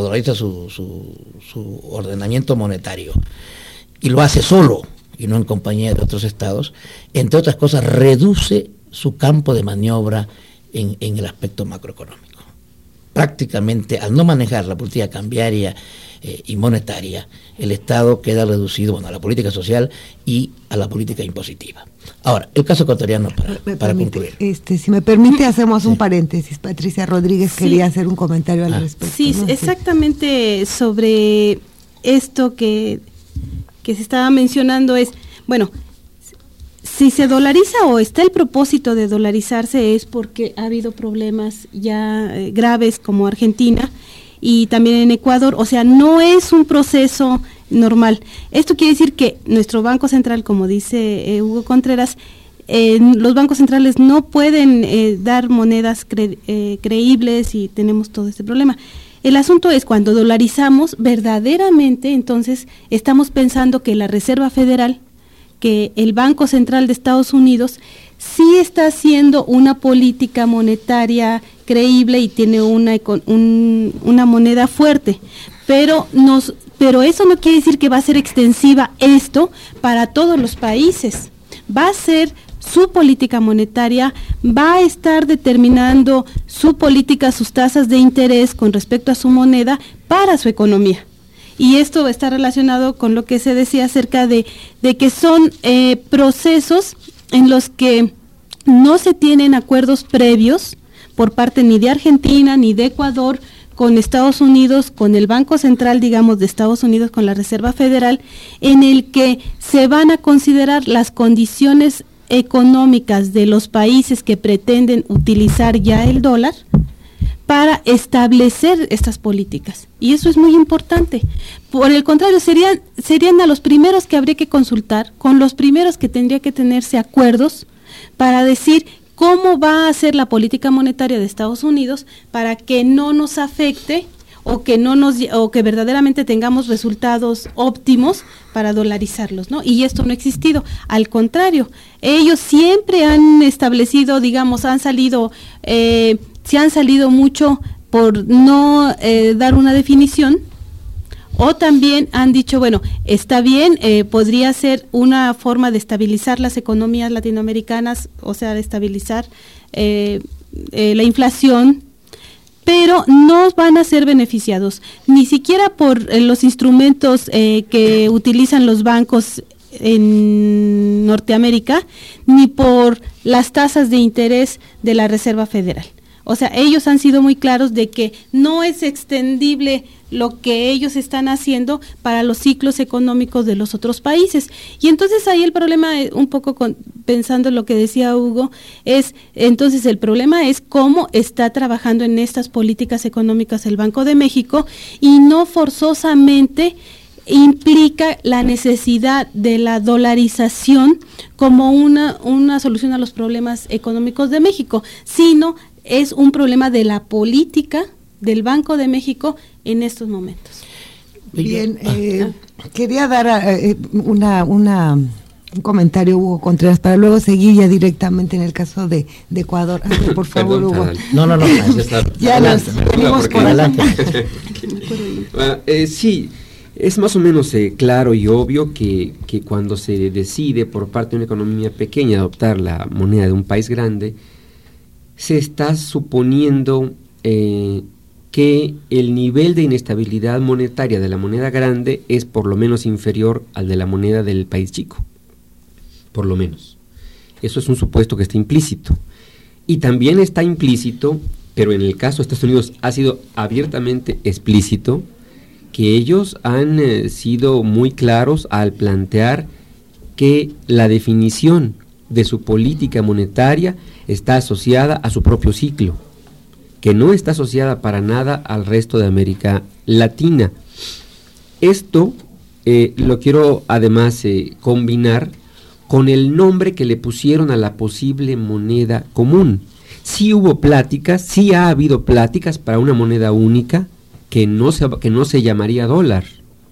su ordenamiento monetario y lo hace solo y no en compañía de otros estados, entre otras cosas, reduce su campo de maniobra en el aspecto macroeconómico. Prácticamente, al no manejar la política cambiaria y monetaria, el Estado queda reducido a la política social y a la política impositiva. Ahora, el caso ecuatoriano, para concluir. Si me permite, hacemos un paréntesis. Patricia Rodríguez quería hacer un comentario al respecto. Sí, ¿no? Exactamente sobre esto que se estaba mencionando es, bueno, si se dolariza o está el propósito de dolarizarse es porque ha habido problemas ya graves como Argentina y también en Ecuador, o sea, no es un proceso normal. Esto quiere decir que nuestro Banco Central, como dice Hugo Contreras, los bancos centrales no pueden dar monedas creíbles y tenemos todo este problema. El asunto es cuando dolarizamos, verdaderamente, entonces estamos pensando que la Reserva Federal, que el Banco Central de Estados Unidos sí está haciendo una política monetaria creíble y tiene una moneda fuerte, pero eso no quiere decir que va a ser extensiva esto para todos los países. Va a ser su política monetaria, va a estar determinando su política, sus tasas de interés con respecto a su moneda para su economía. Y esto está relacionado con lo que se decía acerca de que son procesos en los que no se tienen acuerdos previos por parte ni de Argentina ni de Ecuador con Estados Unidos, con el Banco Central, digamos, de Estados Unidos, con la Reserva Federal, en el que se van a considerar las condiciones económicas de los países que pretenden utilizar ya el dólar para establecer estas políticas. Y eso es muy importante. Por el contrario, serían a los primeros que habría que consultar, con los primeros que tendría que tenerse acuerdos para decir cómo va a ser la política monetaria de Estados Unidos para que no nos afecte o que verdaderamente tengamos resultados óptimos para dolarizarlos, ¿no? Y esto no ha existido. Al contrario, ellos siempre han establecido, digamos, se han salido mucho por no dar una definición, o también han dicho, bueno, está bien, podría ser una forma de estabilizar las economías latinoamericanas, o sea, de estabilizar la inflación, pero no van a ser beneficiados, ni siquiera por los instrumentos que utilizan los bancos en Norteamérica, ni por las tasas de interés de la Reserva Federal. O sea, ellos han sido muy claros de que no es extendible lo que ellos están haciendo para los ciclos económicos de los otros países. Y entonces ahí el problema, un poco pensando en lo que decía Hugo, entonces el problema es cómo está trabajando en estas políticas económicas el Banco de México, y no forzosamente implica la necesidad de la dolarización como una solución a los problemas económicos de México, sino es un problema de la política del Banco de México en estos momentos. Bien, quería dar un comentario, Hugo Contreras, para luego seguir ya directamente en el caso de Ecuador. Por favor, perdón, Hugo. No, Ya nos venimos por adelante. Sí, es más o menos claro y obvio que cuando se decide por parte de una economía pequeña adoptar la moneda de un país grande, se está suponiendo que el nivel de inestabilidad monetaria de la moneda grande es por lo menos inferior al de la moneda del país chico, por lo menos. Eso es un supuesto que está implícito. Y también está implícito, pero en el caso de Estados Unidos ha sido abiertamente explícito, que ellos han sido muy claros al plantear que la definición de su política monetaria está asociada a su propio ciclo, que no está asociada para nada al resto de América Latina. Esto lo quiero además combinar con el nombre que le pusieron a la posible moneda común. Sí hubo pláticas, sí ha habido pláticas para una moneda única que no se llamaría dólar.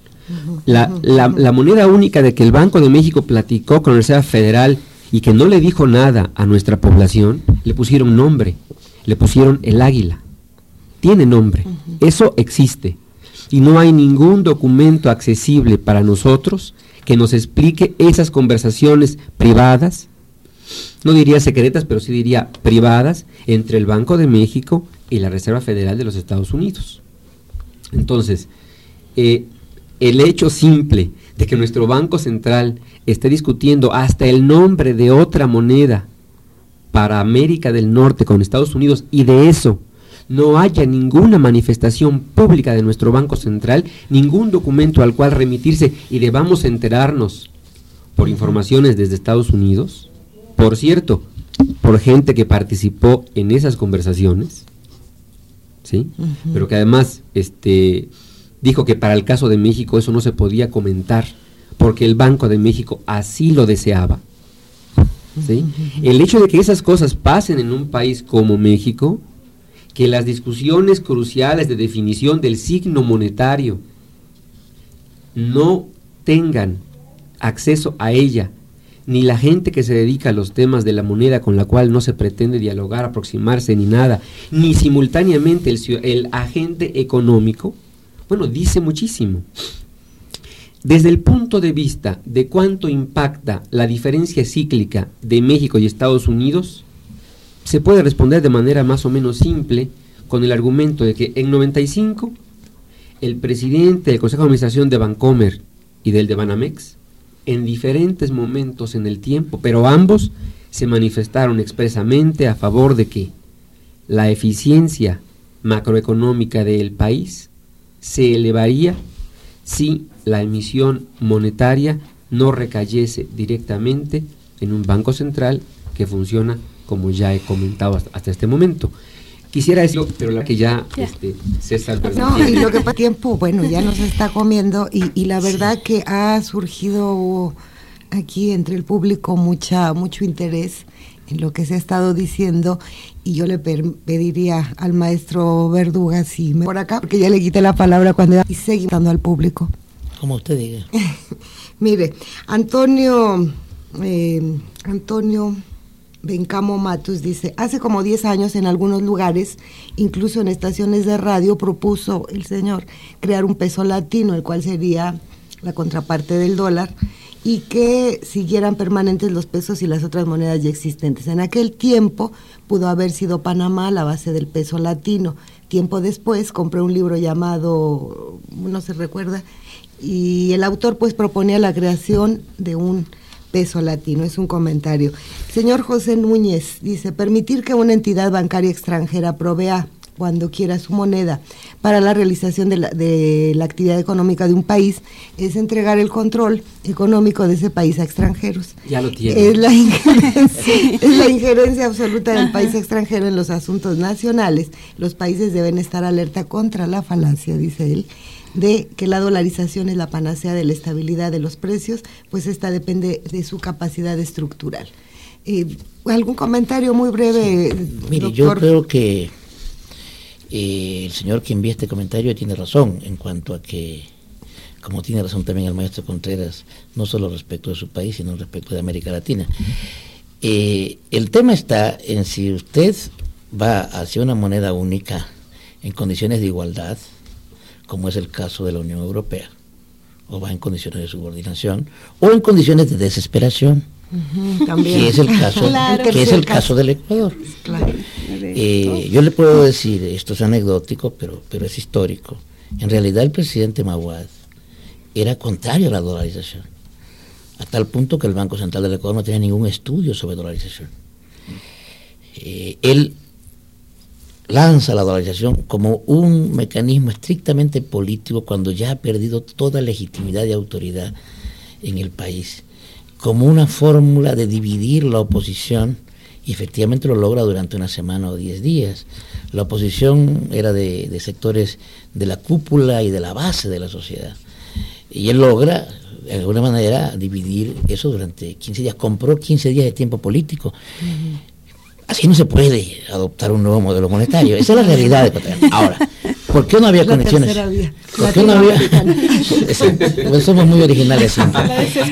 La moneda única de que el Banco de México platicó con la Reserva Federal y que no le dijo nada a nuestra población, le pusieron nombre, le pusieron el águila. Tiene nombre, eso existe. Y no hay ningún documento accesible para nosotros que nos explique esas conversaciones privadas, no diría secretas, pero sí diría privadas, entre el Banco de México y la Reserva Federal de los Estados Unidos. Entonces, el hecho simple de que nuestro Banco Central esté discutiendo hasta el nombre de otra moneda para América del Norte con Estados Unidos, y de eso no haya ninguna manifestación pública de nuestro Banco Central, ningún documento al cual remitirse y debamos enterarnos por informaciones desde Estados Unidos, por cierto, por gente que participó en esas conversaciones, ¿sí? Pero que además dijo que para el caso de México eso no se podía comentar porque el Banco de México así lo deseaba, ¿sí? El hecho de que esas cosas pasen en un país como México, que las discusiones cruciales de definición del signo monetario no tengan acceso a ella ni la gente que se dedica a los temas de la moneda con la cual no se pretende dialogar, aproximarse ni nada, ni simultáneamente el agente económico, bueno, dice muchísimo. Desde el punto de vista de cuánto impacta la diferencia cíclica de México y Estados Unidos, se puede responder de manera más o menos simple con el argumento de que en 95 el presidente del Consejo de Administración de Bancomer y del de Banamex, en diferentes momentos en el tiempo, pero ambos se manifestaron expresamente a favor de que la eficiencia macroeconómica del país se elevaría si la emisión monetaria no recayese directamente en un banco central que funciona como ya he comentado hasta este momento. Quisiera decirlo, pero la que ya César... No, y lo que pasa tiempo, bueno, ya nos está comiendo y la verdad que ha surgido aquí entre el público mucho interés en lo que se ha estado diciendo, y yo le pediría al maestro Verduga si me por acá, porque ya le quité la palabra cuando y seguimos dando al público. Como usted diga. Mire, Antonio Bencamo Matus dice, hace como 10 años en algunos lugares, incluso en estaciones de radio, propuso el señor crear un peso latino, el cual sería la contraparte del dólar, y que siguieran permanentes los pesos y las otras monedas ya existentes. En aquel tiempo pudo haber sido Panamá la base del peso latino. Tiempo después compré un libro llamado, no se recuerda, y el autor pues proponía la creación de un peso latino. Es un comentario. Señor José Núñez dice, permitir que una entidad bancaria extranjera provea cuando quiera su moneda para la realización de la actividad económica de un país es entregar el control económico de ese país a extranjeros. Ya lo tiene. Es la injerencia absoluta del país extranjero en los asuntos nacionales. Los países deben estar alerta contra la falacia, dice él, de que la dolarización es la panacea de la estabilidad de los precios, pues esta depende de su capacidad estructural. ¿Algún comentario muy breve, Mire, doctor? Yo creo que el señor que envía este comentario tiene razón en cuanto a que, como tiene razón también el maestro Contreras, no solo respecto de su país, sino respecto de América Latina. El tema está en si usted va hacia una moneda única en condiciones de igualdad, como es el caso de la Unión Europea, o va en condiciones de subordinación, o en condiciones de desesperación, que es el caso, claro, que es el caso del Ecuador. Claro. Yo le puedo decir, esto es anecdótico, pero es histórico. En realidad el presidente Maguad era contrario a la dolarización, a tal punto que el Banco Central del Ecuador no tenía ningún estudio sobre dolarización. Él lanza la dolarización como un mecanismo estrictamente político cuando ya ha perdido toda legitimidad y autoridad en el país, como una fórmula de dividir la oposición, y efectivamente lo logra durante una semana o 10 días. La oposición era de sectores de la cúpula y de la base de la sociedad, y él logra de alguna manera dividir eso durante 15 días, compró 15 días de tiempo político. Así no se puede adoptar un nuevo modelo monetario. Esa es la realidad de Ecuador. Ahora, ¿por qué no había conexiones? ¿Por qué no había? Pues somos muy originales siempre.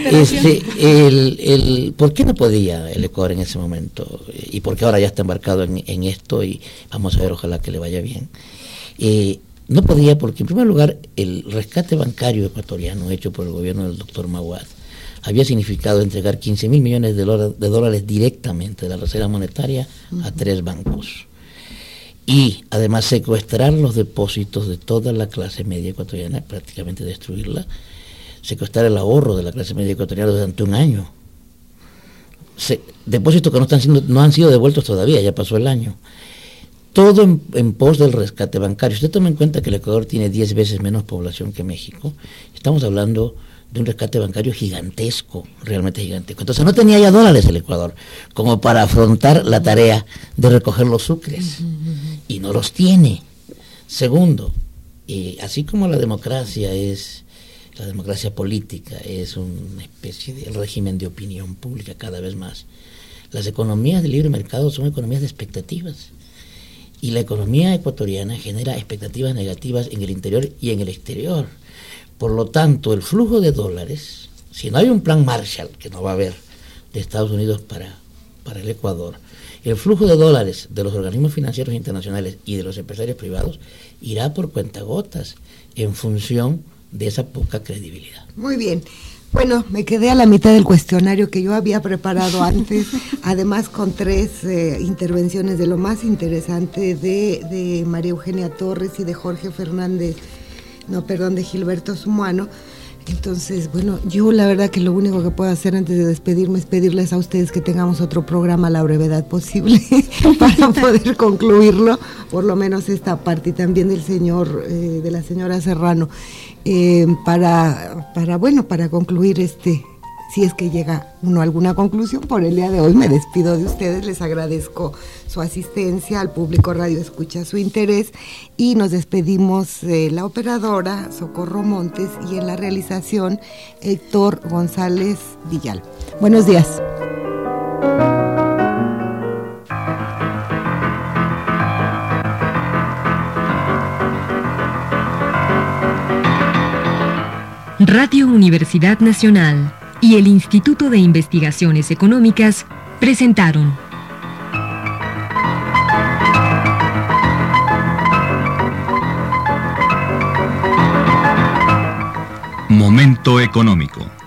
¿Por qué no podía el Ecuador en ese momento? Y por qué ahora ya está embarcado en esto, y vamos a ver, ojalá que le vaya bien. No podía porque, en primer lugar, el rescate bancario ecuatoriano hecho por el gobierno del doctor Maguad había significado entregar 15.000 millones de dólares directamente de la Reserva Monetaria a 3 bancos. Y además secuestrar los depósitos de toda la clase media ecuatoriana, prácticamente destruirla, secuestrar el ahorro de la clase media ecuatoriana durante un año. Depósitos que no han sido devueltos todavía, ya pasó el año. Todo en pos del rescate bancario. Usted toma en cuenta que el Ecuador tiene 10 veces menos población que México. Estamos hablando de un rescate bancario gigantesco, realmente gigantesco. Entonces no tenía ya dólares el Ecuador como para afrontar la tarea de recoger los sucres, y no los tiene. Segundo, así como la democracia política es una especie de régimen de opinión pública cada vez más, las economías de libre mercado son economías de expectativas, y la economía ecuatoriana genera expectativas negativas en el interior y en el exterior. Por lo tanto, el flujo de dólares, si no hay un plan Marshall, que no va a haber de Estados Unidos para el Ecuador, el flujo de dólares de los organismos financieros internacionales y de los empresarios privados irá por cuentagotas en función de esa poca credibilidad. Muy bien. Bueno, me quedé a la mitad del cuestionario que yo había preparado antes, además con 3 intervenciones de lo más interesante de María Eugenia Torres y de Jorge Fernández, de Gilberto Sumuano. Entonces, bueno, yo la verdad que lo único que puedo hacer antes de despedirme es pedirles a ustedes que tengamos otro programa a la brevedad posible para poder concluirlo, por lo menos esta parte, y también de la señora Serrano, para concluir si es que llega uno a alguna conclusión. Por el día de hoy me despido de ustedes, les agradezco su asistencia, al público radio escucha su interés, y nos despedimos la operadora Socorro Montes y en la realización Héctor González Villal. Buenos días. Radio Universidad Nacional y el Instituto de Investigaciones Económicas presentaron Momento económico.